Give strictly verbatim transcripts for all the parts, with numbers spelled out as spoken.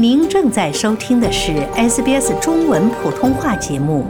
您正在收听的是 S B S 中文普通话节目。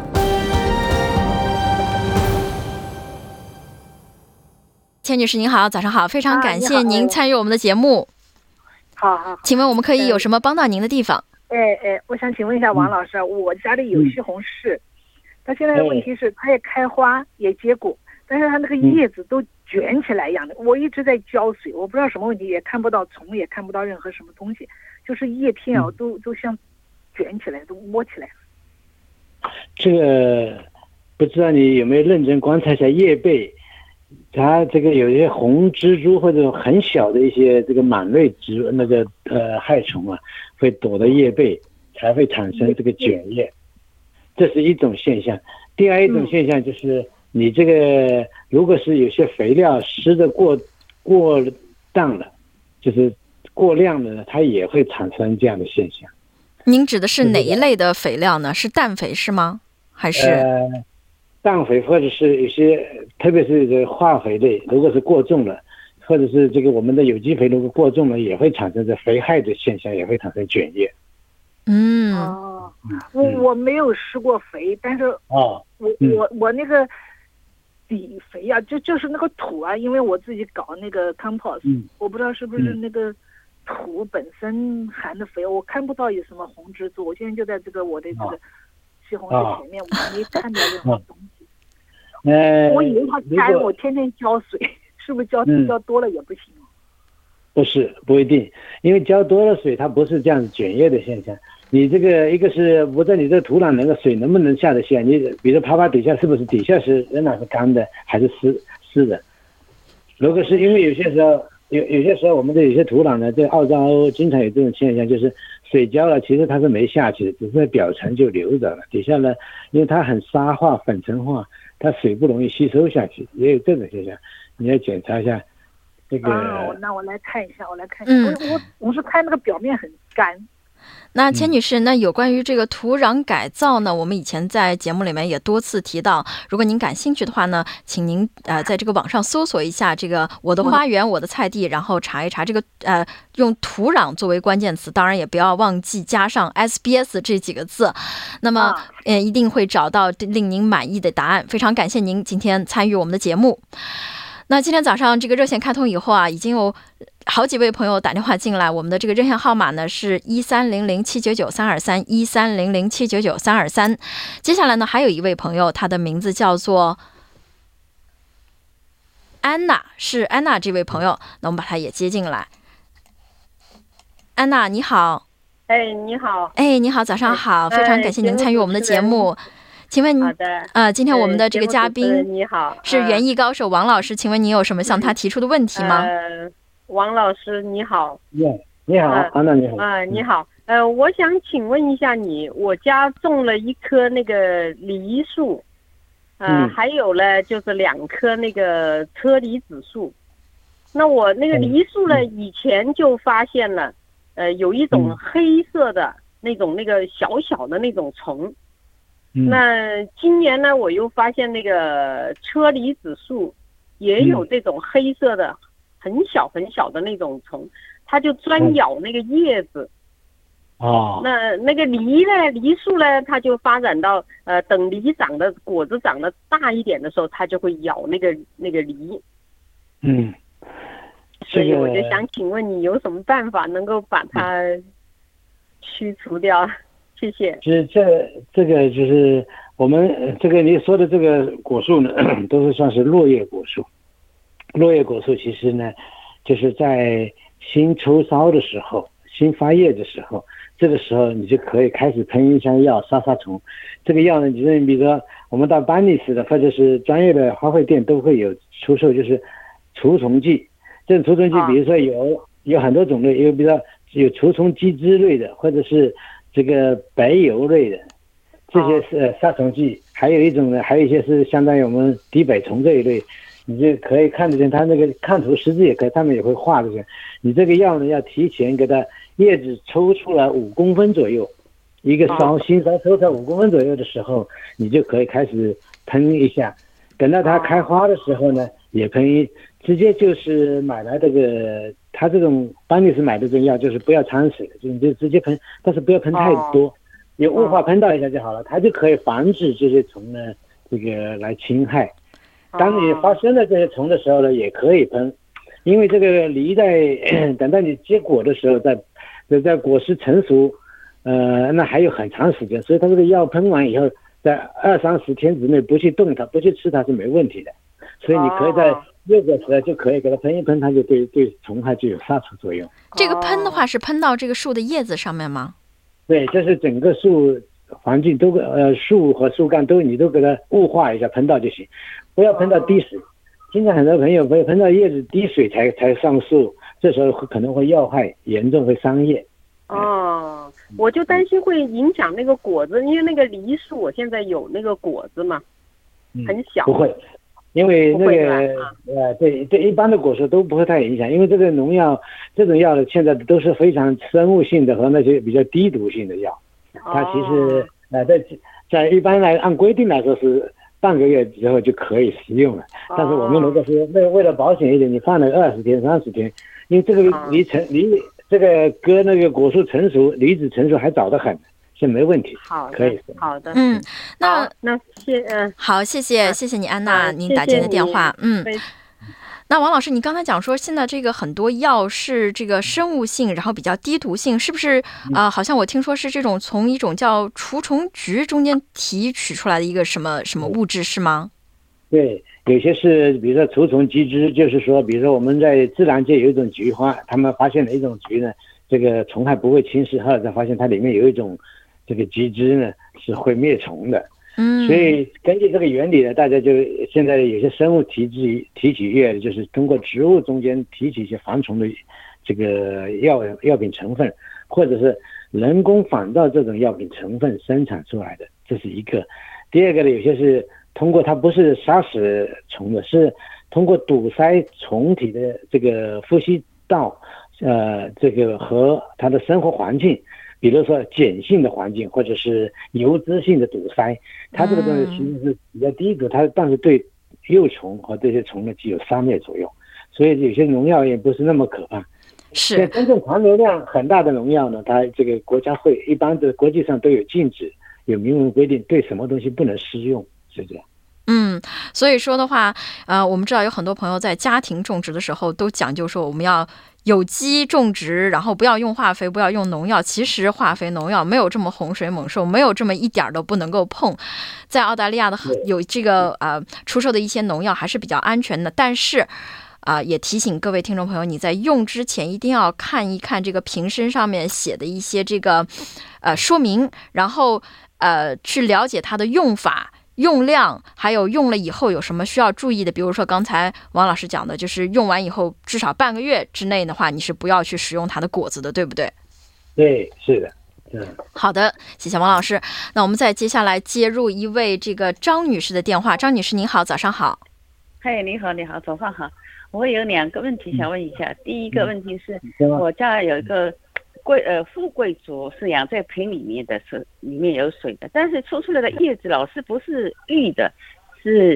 钱女士您好，早上好，非常感谢您参与我们的节目。 好好， 请问我们可以有什么帮到您的地方？ 哎哎，我想请问一下王老师，嗯、我家里有西红柿，它、嗯、现在的问题是它也开花也结果，但是它那个叶子都卷起来一样的，嗯、我一直在浇水，我不知道什么问题，也看不到虫，也看不到任何什么东西，就是叶片啊、嗯、都都像卷起来，都窝起来了。 这个不知道你有没有认真观察一下叶背。它这个有一些红蜘蛛或者很小的一些这个螨类植那个呃害虫啊，会躲到叶背，才会产生这个卷叶，这是一种现象。第二一种现象就是你这个如果是有些肥料施的过过当了，就是过量的，它也会产生这样的现象。 您指的是哪一类的肥料呢？是氮肥是吗？还是？ 呃氮肥或者是有些，特别是这个化肥类，如果是过重了，或者是这个我们的有机肥如果过重了，也会产生这肥害的现象，也会产生卷叶。 嗯， 哦，我我没有施过肥，但是哦，我我我那个底肥啊，就就是那个土啊，因为我自己搞那个 compost，、嗯、我不知道是不是那个土本身含的肥，我看不到有什么红蜘蛛，我现在就在这个我的这个西红柿前面，哦、我没看到任何东西。呃，我以为它干，我天天浇水，是不是浇、嗯、浇多了也不行？ 不是，不一定，因为浇多了水，它不是这样卷叶的现象。你这个一个是不知道你这个土壤那个水能不能下得下，你比如爬爬底下是不是底下是仍然是干的还是湿湿的？如果是因为有些时候有有些时候我们的有些土壤呢，在澳洲经常有这种现象，就是水浇了，其实它是没下去的，只是在表层就流着了，底下呢，因为它很沙化粉尘化。它水不容易吸收下去，也有这种现象，你要检查一下这个。 啊，那我来看一下，我来看一下。嗯，我我是看那个表面很干。 那钱女士，那有关于这个土壤改造呢，我们以前在节目里面也多次提到。如果您感兴趣的话呢，请您呃在这个网上搜索一下这个我的花园、我的菜地，然后查一查这个呃用土壤作为关键词，当然也不要忘记加上 S B S 这几个字。那么呃一定会找到令您满意的答案。非常感谢您今天参与我们的节目。那今天早上这个热线开通以后啊，已经有好几位朋友打电话进来，我们的这个热线号码呢是一三零零七九九三二三一三零零七九九三二三。接下来呢，还有一位朋友，他的名字叫做安娜，是安娜这位朋友，那我们把他也接进来。安娜，你好。 哎，你好。 哎，你好，早上好，非常感谢您参与我们的节目。请问， 好的， 呃，今天我们的这个嘉宾你好， 是园艺高手王老师，请问你有什么向他提出的问题吗？ 呃，王老师你好。 你好，安娜你好。 啊、呃，你好，呃，我想请问一下你，我家种了一棵那个梨树，呃，嗯、还有呢就是两棵那个车厘子树。那我那个梨树呢，嗯、以前就发现了，呃，有一种黑色的那种那个小小的那种虫。那今年呢，我又发现那个车厘子树也有这种黑色的、很小很小的那种虫，它就专咬那个叶子。 哦。 那那个梨呢，梨树呢，它就发展到呃，等梨长的果子长得大一点的时候，它就会咬那个那个梨。 嗯。 所以我就想请问你有什么办法能够把它驱除掉？谢谢。 其实这这个就是我们这个你说的这个果树呢，都是算是落叶果树。落叶果树其实呢，就是在新抽梢的时候、新发叶的时候，这个时候你就可以开始喷一箱药杀杀虫。这个药呢，就是比如说我们到班尼斯的或者是专业的花卉店都会有出售，就是除虫剂。这种除虫剂，比如说有、啊、有很多种类，有比如说有除虫剂之类的，或者是这个白油类的，这些是杀虫剂。还有一种呢，还有一些是相当于我们敌百虫这一类，你就可以看得见，它那个看图识字也可以，他们也会画这些。你这个药呢，要提前给它叶子抽出来五公分左右，一个梢新梢抽出来五公分左右的时候，你就可以开始喷一下。等到它开花的时候呢，也喷一，直接就是买来这个它这种班尼斯买的这种药就是不要掺水，就你就直接喷，但是不要喷太多，哦、有雾化喷到一下就好了，它就可以防止这些虫呢这个来侵害。当你发生了这些虫的时候呢，也可以喷，因为这个梨在等到你结果的时候，在在果实成熟，呃，那还有很长时间，所以它这个药喷完以后，在二三十天之内不去动它，不去吃它是没问题的。所以你可以在六个时候就可以给它喷一喷，它就对对虫害就有杀除作用。 这个喷的话是喷到这个树的叶子上面吗？ 对，这是整个树环境都呃树和树干都你都给它雾化一下，喷到就行，不要喷到滴水。经常很多朋友会喷到叶子滴水才才上树，这时候可能会药害严重，会伤叶。 哦，我就担心会影响那个果子，因为那个梨树我现在有那个果子嘛，很小。 不会，因为那个呃对对一般的果树都不会太影响，因为这个农药这种药呢现在都是非常生物性的和那些比较低毒性的药，它其实呃在在一般来按规定来说是半个月之后就可以食用了，但是我们如果是为为了保险一点，你放了二十天、三十天，因为这个离成离这个割那个果树成熟，梨子成熟还早得很，是没问题。 好的， 可以。 好的， 嗯，那那谢嗯， 好，谢谢谢谢你安娜，您打进的电话，嗯。那王老师，你刚才讲说，现在这个很多药是这个生物性，然后比较低毒性，是不是啊、呃？好像我听说是这种从一种叫除虫菊中间提取出来的一个什么什么物质，是吗？ 对，有些是比如说除虫菊酯，就是说，比如说我们在自然界有一种菊花，他们发现了一种菊呢，这个虫害不会侵蚀，后来才发现它里面有一种这个菊酯呢是会灭虫的。 嗯， 所以根据这个原理呢，大家就现在有些生物提取提取液，就是通过植物中间提取一些防虫的这个药药品成分，或者是人工仿造这种药品成分生产出来的，这是一个。第二个呢，有些是通过它不是杀死虫的，是通过堵塞虫体的这个呼吸道，呃，这个和它的生活环境。比如说碱性的环境或者是油脂性的堵塞，它这个东西其实是比较低毒，它但是对幼虫和这些虫呢具有杀灭作用，所以有些农药也不是那么可怕。 是真正残留量很大的农药呢，它这个国家会一般的国际上都有禁止，有明文规定对什么东西不能施用，是这样。 嗯，所以说的话，呃，我们知道有很多朋友在家庭种植的时候都讲究说我们要有机种植，然后不要用化肥，不要用农药。其实化肥、农药没有这么洪水猛兽，没有这么一点都不能够碰。在澳大利亚的有这个呃出售的一些农药还是比较安全的，但是啊、呃，也提醒各位听众朋友，你在用之前一定要看一看这个瓶身上面写的一些这个呃说明，然后呃去了解它的用法。用量还有用了以后有什么需要注意的，比如说刚才王老师讲的，就是用完以后至少半个月之内的话，你是不要去食用它的果子的，对不对？ 对，是的。嗯， 好的，谢谢王老师。那我们再接下来接入一位这个张女士的电话。张女士您好，早上好。 嗨，你好，你好，早上好。我有两个问题想问一下。嗯、第一个问题是，嗯、我家有一个贵呃富贵竹是养在盆里面的，是里面有水的，但是抽出来的叶子老是不是绿的，是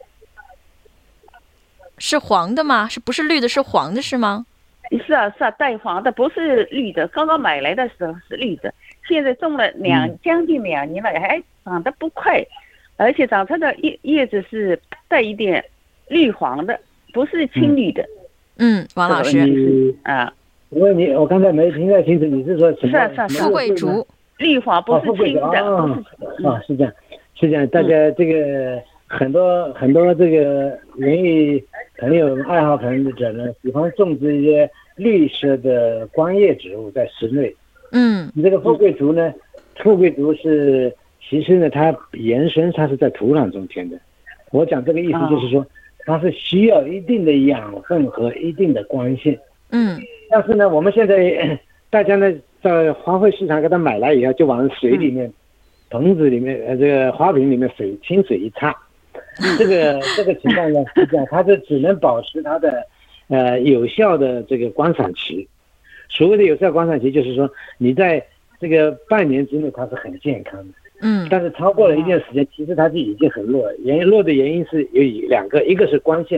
是黄的吗？是不是绿的，是黄的是吗？ 是啊是啊，带黄的，不是绿的。刚刚买来的时候是绿的，现在种了两、嗯、将近两年了，还长得不快，而且长出的叶叶子是带一点绿黄的，不是青绿的。 嗯，王老师啊。 因为你，我刚才没听太清楚，你是说什么？ 是是是， 富贵竹， 绿黄不是青的， 啊，啊，是这样，是这样。大家这个很多很多这个园艺朋友、爱好朋友者呢，喜欢种植一些绿色的观叶植物在室内。 嗯， 你这个富贵竹呢，富贵竹是其实呢，它原生它是在土壤中间的。我讲这个意思就是说，它是需要一定的养分和一定的光线。 嗯。 但是呢，我们现在大家呢在花卉市场给它买来以后，就往水里面、嗯、盆子里面、呃这个花瓶里面水清水一插，这个这个情况呢是这样，它就只能保持它的呃有效的这个观赏期。所谓的有效观赏期，就是说你在这个半年之内它是很健康的， 嗯， 但是超过了一定时间，其实它就已经很弱了。原弱的原因是有两个，一个是光线。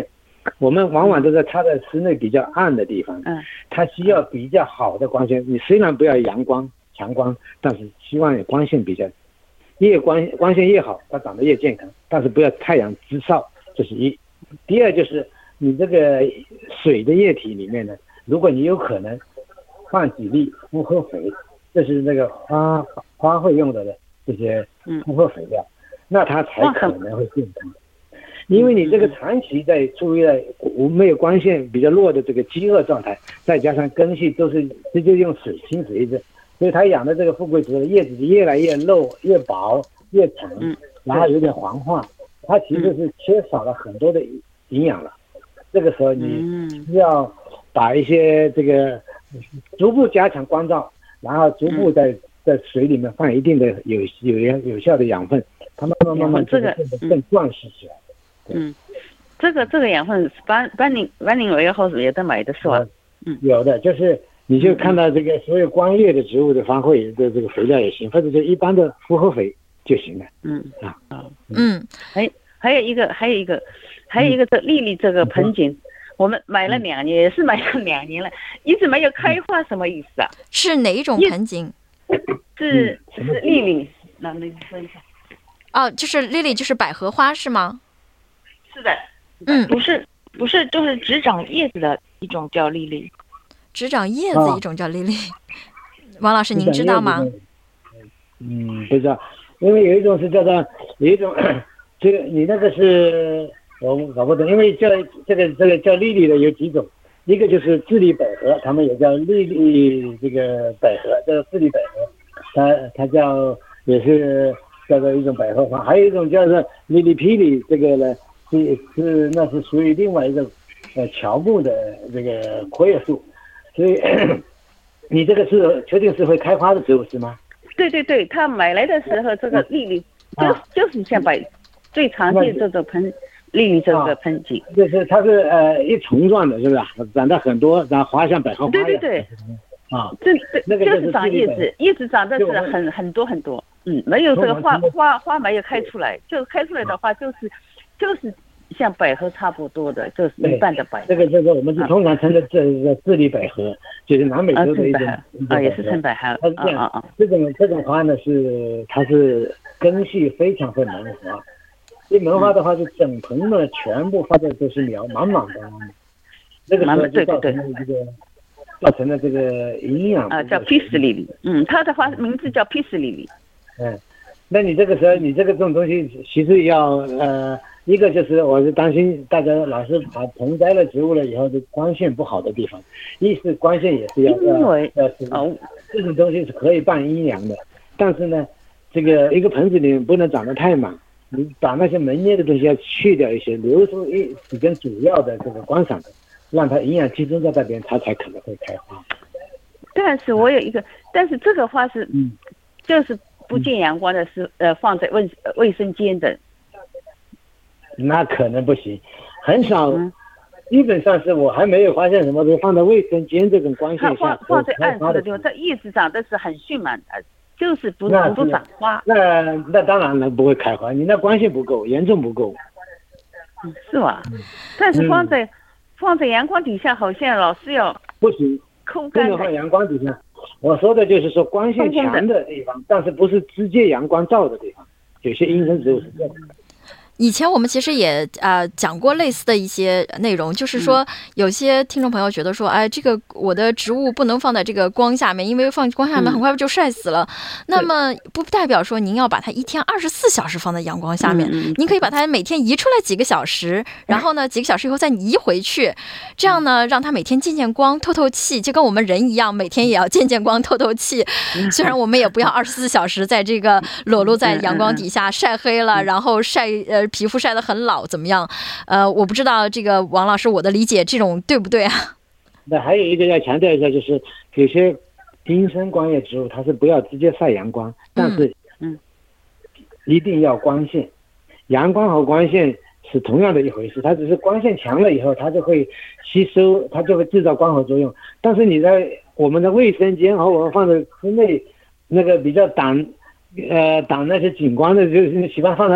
我们往往都是插在室内比较暗的地方， 嗯， 它需要比较好的光线。你虽然不要阳光强光，但是希望有光线比较，越光光线越好，它长得越健康。但是不要太阳直照，这是一。第二就是你这个水的液体里面呢，如果你有可能放几粒复合肥，这是那个花花会用的的这些复合肥料，那它才可能会健康。因为你这个长期在处于在没有光线比较弱的这个饥饿状态，再加上根系都是直接用水清水的，所以它养的这个富贵竹的叶子越来越漏、越薄、越长，然后有点黄化，它其实是缺少了很多的营养了。这个时候你需要把一些这个逐步加强光照，然后逐步在在水里面放一定的有有有效的养分，它慢慢慢慢这个更壮实起来。 嗯，这个这个养分班班宁班宁维后是也在买的是吧？ 嗯，有的，就是你就看到这个所有光叶的植物的花卉的这个肥料也行，或者就一般的复合肥就行了。 嗯啊啊嗯， 还还有一个还有一个还有一个这丽丽这个盆景，嗯、我们买了两年，也是买了两年了，一直没有开花，什么意思啊？ 是哪一种盆景？ 是是丽丽，那那说一下。 哦，就是丽丽，就是百合花是吗？ 是的， 嗯， 不是不是，就是只长叶子的一种叫丽丽， 只长叶子一种叫丽丽。王老师，您知道吗？ 嗯，不知道，因为有一种是叫做有一种，这个你那个是我搞不懂，因为叫这个这个叫丽丽的有几种，一个就是智利百合，他们也叫丽丽这个百合，叫智利百合，它它叫也是叫做一种百合花，还有一种叫做丽丽霹雳，这个呢。是是，那是属于另外一个呃乔木的这个阔叶树，所以你这个是确定是会开花的植物是吗？ 对对对，他买来的时候，这个丽丽就、啊、就是像百最常见这个盆丽丽这个盆景， 啊、就是它是呃一丛状的，是不是？长得很多，然后花像百合花。 对对对， 啊， 这这那个就是长叶子，叶子长的是很很多很多，嗯，没有这个花花花没有开出来，就开出来的话就是。就是像百合差不多的，就是一般的百合。 这个这个我们是通常称的这个智利百合，就是南美洲的一种啊，也是称百合。 它是这样啊，这种这种花呢是它是根系非常会萌花，一萌花的话，就整盆呢全部发的都是苗，满满当当的。这个时候就造成了这个造成了这个营养啊，叫 Peace Lily， 嗯，它的花名字叫 Peace Lily。 嗯，那你这个时候你这个这种东西其实要呃。一个就是我是担心大家老是把盆栽了植物了以后，就光线不好的地方，一是光线也是要要要是哦，这种东西是可以伴阴阳的，但是呢，这个一个盆子里面不能长得太满，你把那些门叶的东西要去掉一些，留出一几根主要的这个观赏的，让它营养集中在那边，它才可能会开花。 但是我有一个，但是这个花是嗯，就是不见阳光的是、嗯、呃放在卫卫生间的。 那可能不行，很少，嗯、基本上是我还没有发现什么东西放在卫生间这种光线下。 放放在暗处的地方，这叶子长得是很迅猛的，就是不不不长花。 那那当然了，不会开花，你那光线不够，严重不够。 嗯，是吧？嗯、但是放在、嗯、放在阳光底下，好像老是要不行， 抠干。 不能放阳光底下。我说的就是说光线强的地方，但是不是直接阳光照的地方，有些阴生植物是这样的。 以前我们其实也呃讲过类似的一些内容，就是说有些听众朋友觉得说，哎，这个我的植物不能放在这个光下面，因为放光下面很快就晒死了。嗯、那么不代表说您要把它一天二十四小时放在阳光下面，嗯、您可以把它每天移出来几个小时，然后呢几个小时以后再移回去，这样呢让它每天见见光、透透气，就跟我们人一样，每天也要见见光、透透气。虽然我们也不要二十四小时在这个裸露在阳光底下晒黑了，然后晒呃。皮肤晒得很老怎么样？呃，我不知道这个王老师，我的理解这种对不对啊？ 那还有一个要强调一下，就是有些阴生光叶植物它是不要直接晒阳光，但是嗯，一定要光线。阳光和光线是同样的一回事，它只是光线强了以后，它就会吸收，它就会制造光合作用。但是你在我们的卫生间和我们放在室内那个比较挡呃挡那些景光的，就是喜欢放在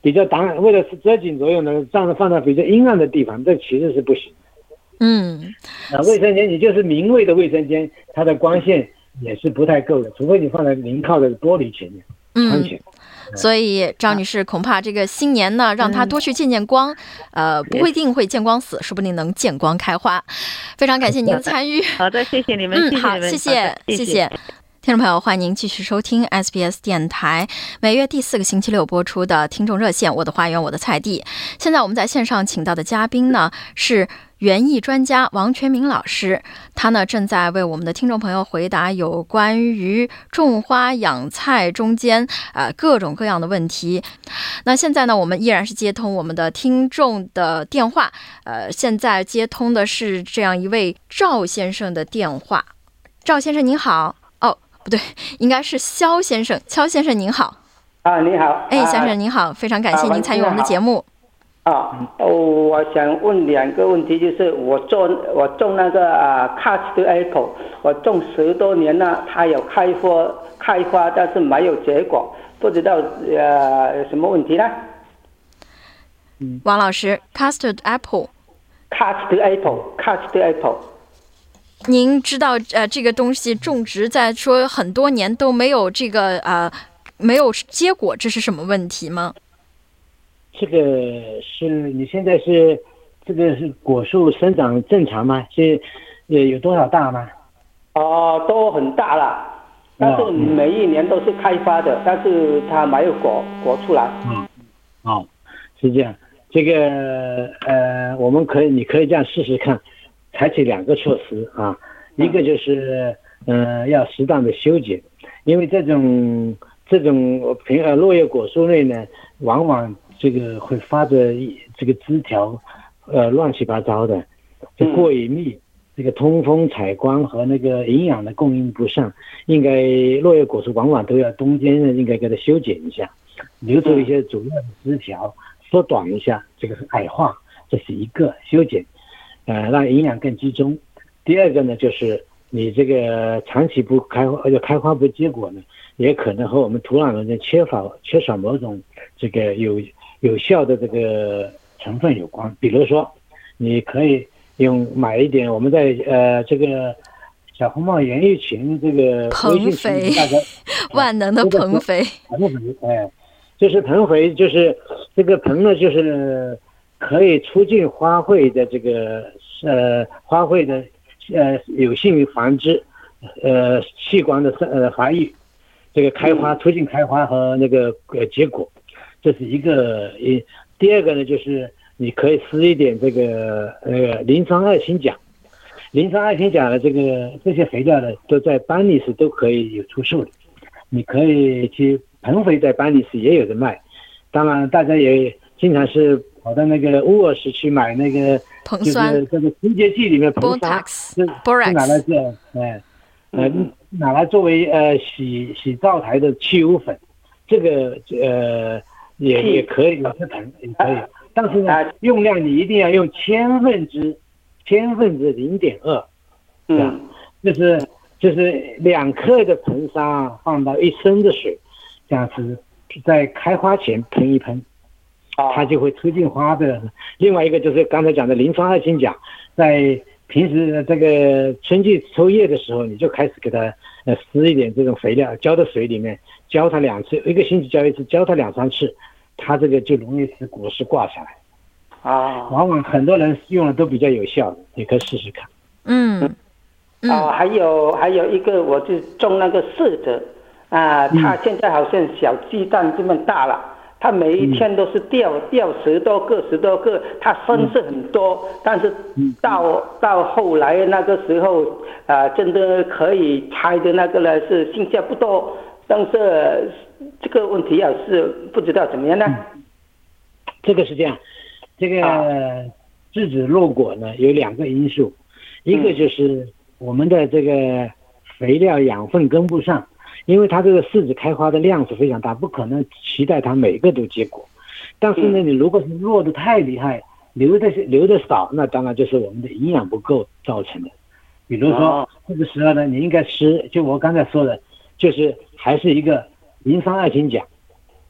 比较挡，为了遮紧作用呢，这样放到比较阴暗的地方，这其实是不行。 嗯， 啊，卫生间你就是明卫的卫生间，它的光线也是不太够的，除非你放在临靠的玻璃前面。 嗯，所以张女士恐怕这个新年呢，让她多去见见光，呃，不一定会见光死，说不定能见光开花。非常感谢您的参与。 好的，谢谢你们。 嗯，好，谢谢，谢谢。听众朋友，欢迎您继续收听 S B S 电台每月第四个星期六播出的听众热线，我的花园我的菜地。现在我们在线上请到的嘉宾呢是园艺专家王全明老师，他呢正在为我们的听众朋友回答有关于种花养菜中间呃各种各样的问题。那现在呢，我们依然是接通我们的听众的电话，呃，现在接通的是这样一位赵先生的电话。赵先生您好。不对，应该是肖先生。肖先生您好。 啊，你好。 哎，先生您好，非常感谢您参与我们的节目。 啊，我想问两个问题，就是我种我种那个啊 Custard Apple， 我种十多年了，它有开花开花，但是没有结果，不知道呃有什么问题呢？ 嗯，王老师 ，Custard Apple。Custard Apple，Custard Apple。 您知道呃这个东西种植在说很多年都没有这个呃没有结果，这是什么问题吗？ 这个是你现在是这个是果树生长正常吗？是呃有多少大吗？ 哦、呃，都很大了，但是每一年都是开花的，但是它没有果果出来。 嗯，哦，是这样。这个呃，我们可以你可以这样试试看。采取两个措施啊，一个就是呃要适当的修剪，因为这种这种平呃落叶果树类呢，往往这个会发着这个枝条呃乱七八糟的，就过于密，这个通风采光和那个营养的供应不上，应该落叶果树往往都要中间呢应该给它修剪一下，留出一些主要的枝条，缩短一下，这个是矮化，这是一个修剪。呃，让营养更集中。第二个呢，就是你这个长期不开花，而且开花不结果呢，也可能和我们土壤中间缺乏缺少某种这个有有效的这个成分有关。比如说，你可以用买一点我们在呃这个小红帽园艺群这个硼肥，万能的硼肥， 硼肥，哎，就是硼肥，就是这个硼呢，就是可以促进花卉的这个呃花卉的呃有性繁殖，呃器官的呃发育，这个开花促进开花和那个呃结果，这是一个一。第二个呢，就是你可以施一点这个呃磷酸二氢钾，磷酸二氢钾的这个这些肥料呢，都在班尼斯都可以有出售的，你可以去硼肥在班尼斯也有的卖，当然大家也经常是跑到那个沃尔什去买那个硼酸， 就是这个清洁剂里面硼酸，是拿来这，哎，呃，拿来作为呃洗洗灶台的去污粉，这个呃也也可以，也是硼也可以，但是呢，用量你一定要用千分之千分之零点二，嗯，就是就是两克的硼砂放到一升的水，这样子在开花前喷一喷。它就会促进花的。另外一个就是刚才讲的磷酸二氢钾，在平时这个春季抽叶的时候，你就开始给它呃施一点这种肥料，浇到水里面，浇它两次，一个星期浇一次，浇它两三次，它这个就容易使果实挂下来。啊，往往很多人用的都比较有效的，你可以试试看。 嗯，嗯啊，还有还有一个，我就种那个柿子啊，它现在好像小鸡蛋这么大了。它每一天都是掉掉十多个十多个，它分是很多，但是到到后来那个时候啊、呃，真的可以拆的那个呢是剩下不多，但是这个问题啊是不知道怎么样呢？ 这个是这样，这个栀子落果呢有两个因素，一个就是我们的这个肥料养分跟不上。因为它这个柿子开花的量是非常大，不可能期待它每个都结果。但是呢，你如果是落得太厉害，留的留的少，那当然就是我们的营养不够造成的。比如说这个时候呢，你应该施，就我刚才说的，就是还是一个磷酸二氢钾，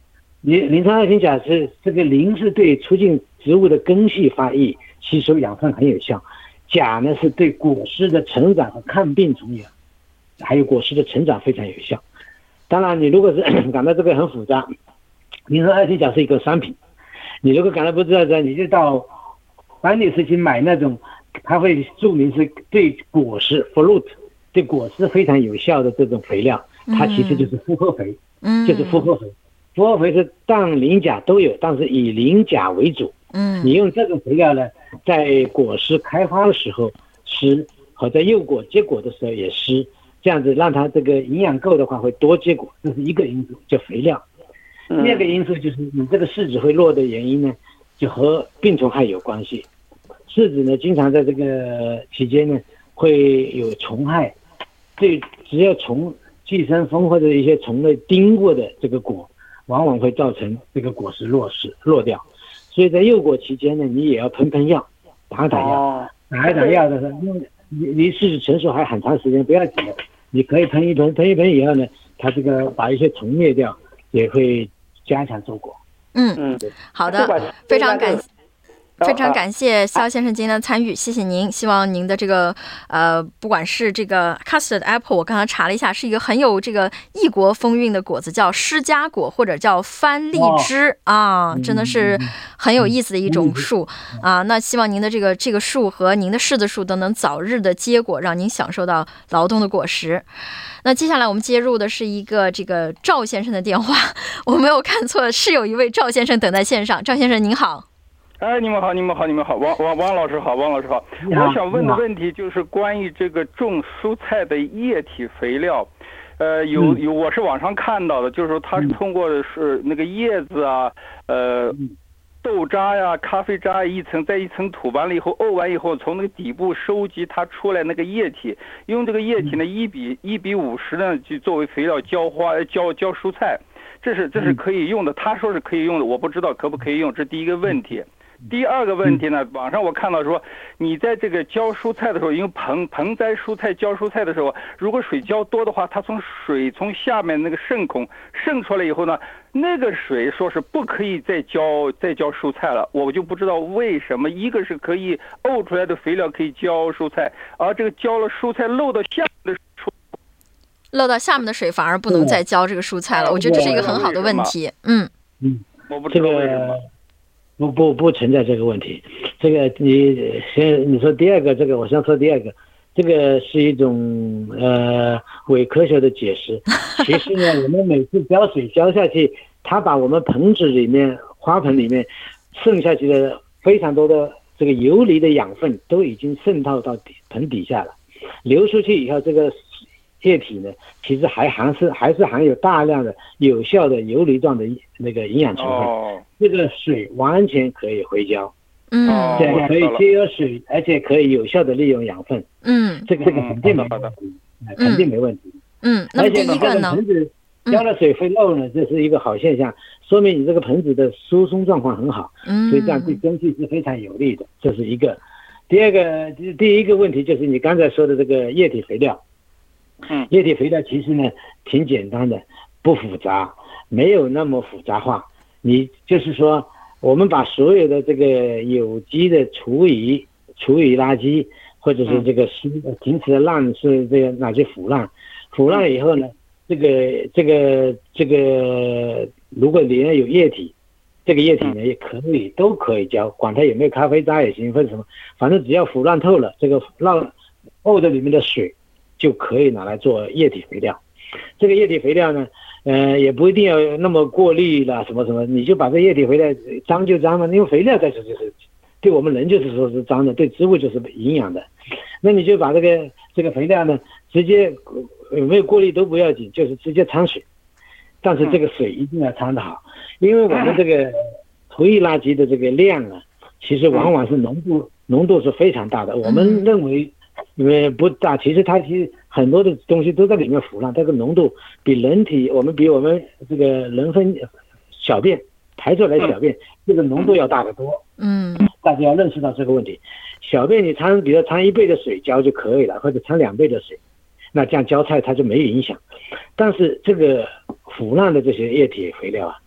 你磷酸二氢钾是这个磷是对促进植物的根系发育、吸收养分很有效，钾呢是对果实的成长和抗病虫也，还有果实的成长非常有效。当然，你如果是感到这个很复杂，磷酸二氢钾是一个商品，你如果感到不知道的，你就到班尼斯去买那种，它会注明是对果实 fruit 对果实非常有效的这种肥料，它其实就是复合肥，嗯，就是复合肥。复合肥是氮、磷、钾都有，但是以磷钾为主。嗯，你用这个肥料呢，在果实开花的时候施，和在幼果结果的时候也施，这样子让它这个营养够的话会多结果，这是一个因素，叫肥料。第二个因素就是你这个柿子会落的原因呢，就和病虫害有关系。柿子呢，经常在这个期间呢会有虫害，对，只要虫寄生蜂或者一些虫类叮过的这个果，往往会造成这个果实落实落掉。所以在幼果期间呢，你也要喷喷药，打打药，打一打药的时候，因为离柿子成熟还很长时间，不要急，你可以喷一喷，喷一喷以后呢，它这个把一些虫灭掉，也会加强收果。 嗯嗯，好的，非常感谢。非常感谢肖先生今天的参与，谢谢您。希望您的这个呃，不管是这个 custard apple， 我刚才查了一下，是一个很有这个异国风韵的果子，叫释迦果或者叫番荔枝、哦、啊，真的是很有意思的一种树、嗯、啊。那希望您的这个这个树和您的柿子树都能早日的结果，让您享受到劳动的果实。那接下来我们接入的是一个这个赵先生的电话，我没有看错，是有一位赵先生等在线上。赵先生您好。 哎，你们好，你们好，你们好，王王王老师好，王老师好。我想问的问题就是关于这个种蔬菜的液体肥料，呃，有有，我是网上看到的，就是说它是通过的是那个叶子啊，呃，豆渣呀、咖啡渣一层在一层土完了以后，沤完以后，从那个底部收集它出来那个液体，用这个液体呢一比一比五十呢，就作为肥料浇花浇浇蔬菜，这是这是可以用的。他说是可以用的，我不知道可不可以用，这是第一个问题。第二个问题呢，网上我看到说，你在这个浇蔬菜的时候，因为盆盆栽蔬菜浇蔬菜的时候，如果水浇多的话，它从水从下面那个渗孔渗出来以后呢，那个水说是不可以再浇再浇蔬菜了。我就不知道为什么，一个是可以沤出来的肥料可以浇蔬菜，而这个浇了蔬菜漏到下面的蔬漏到下面的水反而不能再浇这个蔬菜了。我觉得这是一个很好的问题。嗯嗯， 我不知道为什么。 不不不存在这个问题，这个你先你说第二个，这个我先说第二个，这个是一种呃伪科学的解释。其实呢，我们每次浇水浇下去，它把我们盆子里面花盆里面渗下去的非常多的这个游离的养分都已经渗透到底盆底下了，流出去以后，这个液体呢，其实还含是还是含有大量的有效的游离状的那个营养成分。哦，这个水完全可以回浇，嗯，这样可以节约水，而且可以有效的利用养分。嗯，这个这个肯定没问题，嗯、肯定没问题。 嗯，那么第一个呢？ 盆子浇了水会漏呢，这是一个好现象，说明你这个盆子的疏松状况很好，嗯，所以这样对根系是非常有利的，这是一个。第二个，第一个问题就是你刚才说的这个液体肥料。嗯，液体肥料其实呢挺简单的，不复杂，没有那么复杂化。你就是说，我们把所有的这个有机的厨余、厨余垃圾，或者是这个是平时的烂是这个哪些腐烂，腐烂以后呢，这个这个这个，如果里面有液体，这个液体呢也可以都可以浇，管它有没有咖啡渣也行，或者什么，反正只要腐烂透了，这个烂沤的里面的水就可以拿来做液体肥料。这个液体肥料呢，呃，也不一定要那么过滤了，什么什么，你就把这液体肥料脏就脏了，因为肥料在这就是对我们人就是说是脏的，对植物就是营养的。那你就把这个这个肥料呢，直接有没有过滤都不要紧，就是直接掺水，但是这个水一定要掺得好，因为我们这个厨余垃圾的这个量啊，其实往往是浓度浓度是非常大的，我们认为。因为不大，其实它其实很多的东西都在里面腐烂，这个浓度比人体我们比我们这个人分小便排出来小便这个浓度要大得多。嗯，大家要认识到这个问题。小便你掺，比如掺一倍的水浇就可以了，或者掺两倍的水，那这样浇菜它就没有影响。但是这个腐烂的这些液体肥料啊，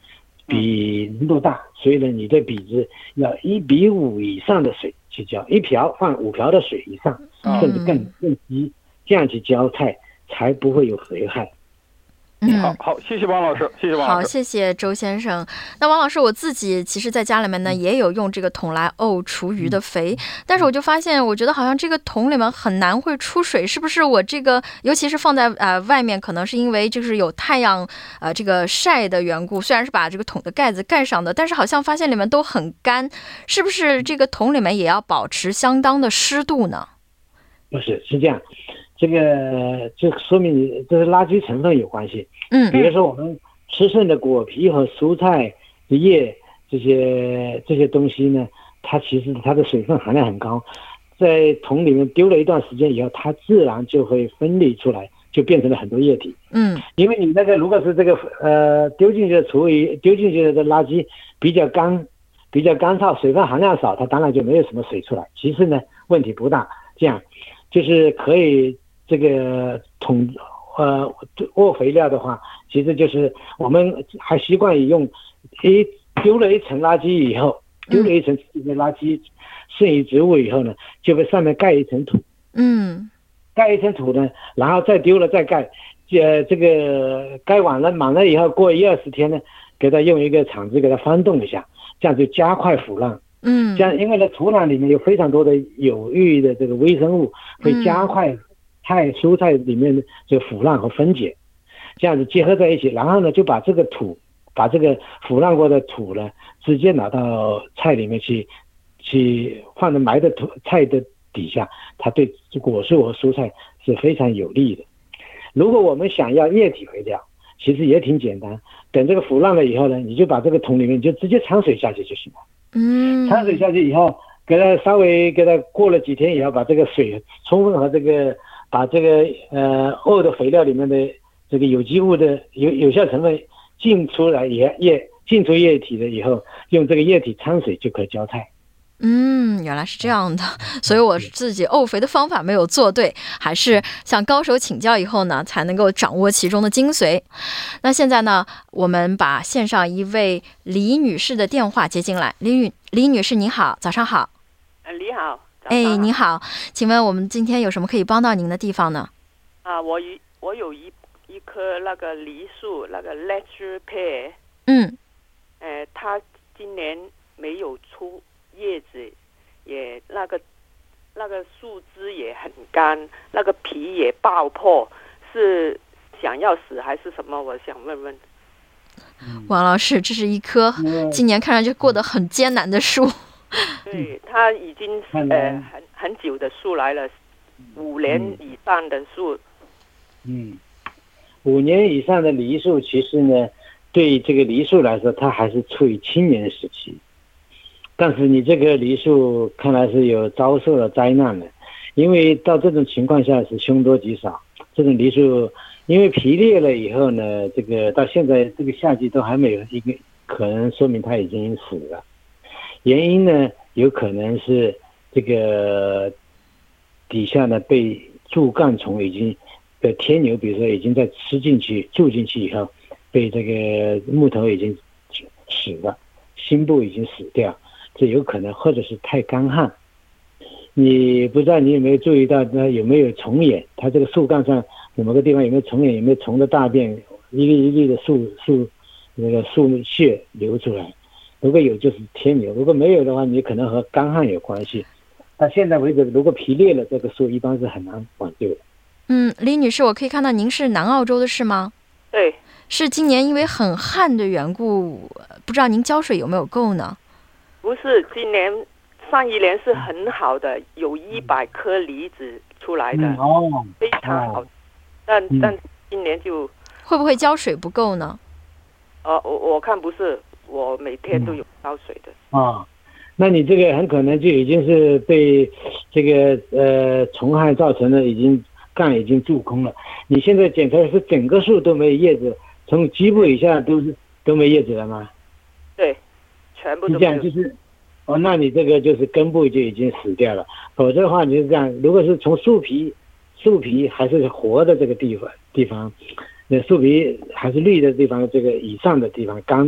比浓度大，所以呢，你的比值要一比五以上的水去浇，一瓢放五瓢的水以上，甚至更更低，这样去浇菜才不会有肥害。 嗯， 好好，谢谢王老师，谢谢王老师。 好，谢谢周先生。那王老师，我自己其实在家里面呢也有用这个桶来沤厨余的肥，但是我就发现，我觉得好像这个桶里面很难会出水，是不是我这个，尤其是放在呃外面，可能是因为就是有太阳呃这个晒的缘故，虽然是把这个桶的盖子盖上的，但是好像发现里面都很干，是不是这个桶里面也要保持相当的湿度呢？ 不是，是这样。这个这说明你这是垃圾成分有关系。 嗯， 比如说我们吃剩的果皮和蔬菜的叶这些这些东西呢，它其实它的水分含量很高，在桶里面丢了一段时间以后，它自然就会分离出来，就变成了很多液体。 嗯， 因为你那个如果是这个呃丢进去的厨余丢进去的垃圾比较干比较干燥，水分含量少，它当然就没有什么水出来。其次呢，问题不大，这样就是可以。这个桶呃沃肥料的话，其实就是我们还习惯于用一丢了一层垃圾以后，丢了一层垃圾剩余植物以后呢，就在上面盖一层土， 嗯， 盖一层土呢，然后再丢了再盖，呃，这个盖完了满了以后，过一二十天呢，给它用一个铲子给它翻动一下，这样就加快腐烂。 嗯， 这样因为呢土壤里面有非常多的有益的这个微生物，会加快菜蔬菜里面的这个腐烂和分解，这样子结合在一起，然后呢就把这个土，把这个腐烂过的土呢，直接拿到菜里面去，去放在埋的土菜的底下，它对果树和蔬菜是非常有利的。如果我们想要液体肥料，其实也挺简单，等这个腐烂了以后呢，你就把这个桶里面你就直接掺水下去就行了。 嗯， 掺水下去以后，给它稍微给它过了几天以后，把这个水充分和这个把这个呃沤的肥料里面的这个有机物的有有效成分进出来液液进出液体了以后，用这个液体掺水就可以浇菜。 嗯，原来是这样的，所以我自己沤肥的方法没有做对，还是向高手请教以后呢，才能够掌握其中的精髓。那现在呢，我们把线上一位李女士的电话接进来。李女李女士你好，早上好。 呃，你好。 哎，你好，请问我们今天有什么可以帮到您的地方呢？ 啊，我一我有一一棵那个梨树，那个 Ledger Pear。 嗯。 呃，它今年没有出叶子，也那个那个树枝也很干，那个皮也爆破，是想要死还是什么？我想问问。 王老师，这是一棵今年看上去过得很艰难的树。 对，它已经呃很很久的树来了，五年以上的树。 嗯，五年以上的梨树，其实呢，对这个梨树来说，它还是处于青年时期。但是你这个梨树看来是有遭受了灾难的，因为到这种情况下是凶多吉少。这种梨树因为皮裂了以后呢，这个到现在这个夏季都还没有一个可能说明它已经死了。原因呢，有可能是这个底下呢被柱干虫已经的天牛，比如说已经在吃进去住进去以后，被这个木头已经死了，心部已经死掉，这有可能，或者是太干旱。你不知道你有没有注意到那有没有虫眼？它这个树干上有某个地方有没有虫眼？有没有虫的大便一粒一粒的树树那个树屑流出来？如果有就是天牛，如果没有的话，你可能和干旱有关系。到现在为止，如果皮裂了，这个树一般是很难挽救的。 嗯，李女士，我可以看到您是南澳洲的是吗？ 对。 是今年因为很旱的缘故，不知道您浇水有没有够呢？ 不是，今年上一年是很好的，有一百颗梨子出来的， 嗯哦、 非常好。哦、但、嗯、但今年就会不会浇水不够呢？ 呃，我我看不是。我每天都有浇水的啊、哦，那你这个很可能就已经是被这个呃虫害造成的，已经干已经蛀空了。你现在检查是整个树都没有叶子，从基部以下都是都没叶子了吗？ 对，全部都没有。 这样就是哦，那你这个就是根部就已经死掉了。否则的话，你是这样，如果是从树皮树皮还是活的这个地方地方，那树皮还是绿的地方，这个以上的地方干。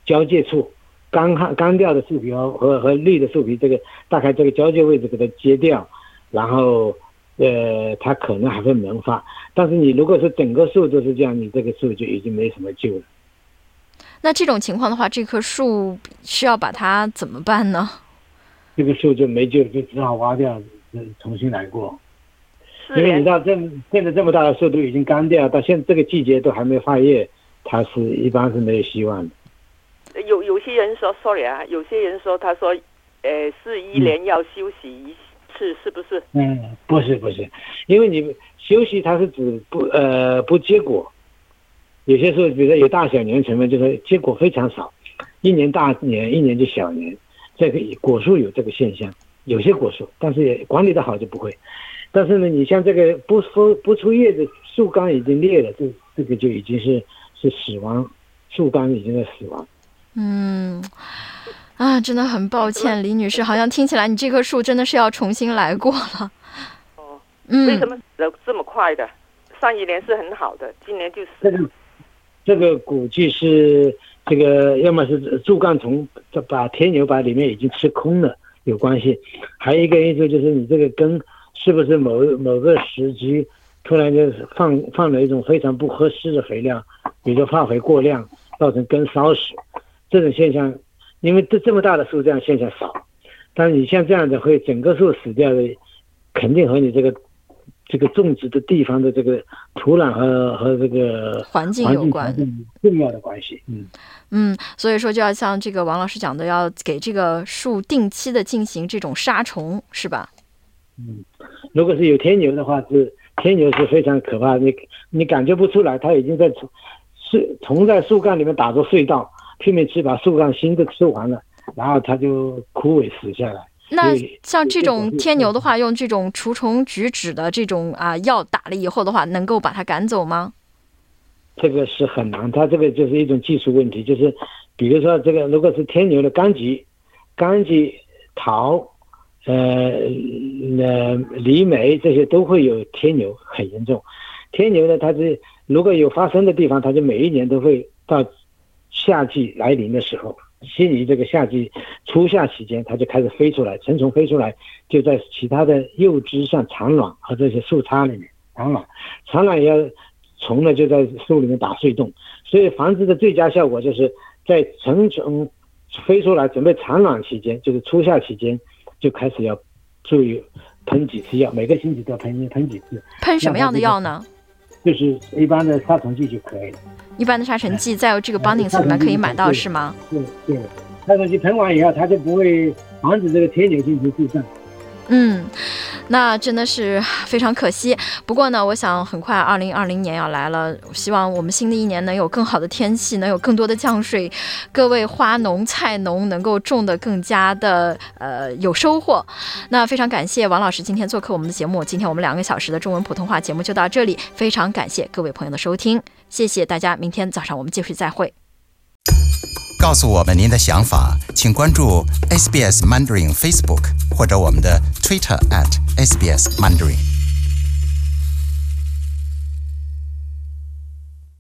交界处，干干掉的树皮和和和绿的树皮，这个大概这个交界位置给它截掉，然后呃它可能还会萌发。但是你如果是整个树都是这样，你这个树就已经没什么救了。 那这种情况的话，这棵树是要把它怎么办呢？ 这个树就没救，就只好挖掉，重新来过。因为你知道这现在这么大的树都已经干掉，到现在这个季节都还没发叶，它是一般是没有希望的。 有有些人说 ，sorry 啊，有些人说他说，呃，是一年要休息一次，是不是？ 嗯，不是不是，因为你休息它是指不呃不结果。有些时候，比如说有大小年成分，就是结果非常少，一年大年，一年就小年。这个果树有这个现象，有些果树，但是也管理的好就不会。但是呢，你像这个不不不出叶的树干已经裂了，这这个就已经是是死亡，树干已经在死亡。 嗯，啊，真的很抱歉，李女士，好像听起来你这棵树真的是要重新来过了。 哦， 嗯， 为什么死得这么快的？上一年是很好的，今年就死了。 这个这个估计是这个，要么是树干虫把天牛把里面已经吃空了有关系，还有一个因素就是你这个根是不是某某个时机突然就放放了一种非常不合适的肥料，比如说化肥过量，造成根烧死，这种现象，因为这这么大的树这样现象少，但是你像这样的会整个树死掉的，肯定和你这个这个种植的地方的这个土壤和和这个环境有关， 重要的关系。嗯嗯，所以说就要像这个王老师讲的，要给这个树定期的进行这种杀虫，是吧？ 嗯，如果是有天牛的话，是天牛是非常可怕，你你感觉不出来，它已经在树虫在树干里面打着隧道，拼命吃把树干心都吃完了，然后它就枯萎死下来。 那像这种天牛的话，用这种除虫菊酯的这种啊药打了以后的话，能够把它赶走吗？ 这个是很难，它这个就是一种技术问题，就是比如说这个如果是天牛的柑橘、柑橘、桃、呃呃梨莓这些都会有天牛，很严重。天牛呢，它是如果有发生的地方，它就每一年都会到夏季来临的时候。悉尼这个夏季初夏期间，它就开始飞出来，成虫飞出来，就在其他的幼枝上产卵和这些树杈里面产卵，产卵也要虫呢就在树里面打隧洞，所以防治的最佳效果就是在成虫飞出来准备产卵期间，就是初夏期间就开始要注意喷几次药，每个星期都要喷喷几次。 喷什么样的药呢？ 就是一般的杀虫剂就可以了。 一般的杀虫剂在这个 Bunnings 里面可以买到是吗？ 对对，杀虫剂喷完以后，它就不会防止这个天牛进行复生。 嗯，那真的是非常可惜。不过呢，我想很快二零二零年要来了，希望我们新的一年能有更好的天气，能有更多的降水，各位花农、菜农能够种得更加的呃有收获。那非常感谢王老师今天做客我们的节目，今天我们两个小时的中文普通话节目就到这里，非常感谢各位朋友的收听，谢谢大家，明天早上我们继续再会。 告诉我们您的想法，请关注 S B S Mandarin Facebook 或者我们的 Twitter at S B S Mandarin。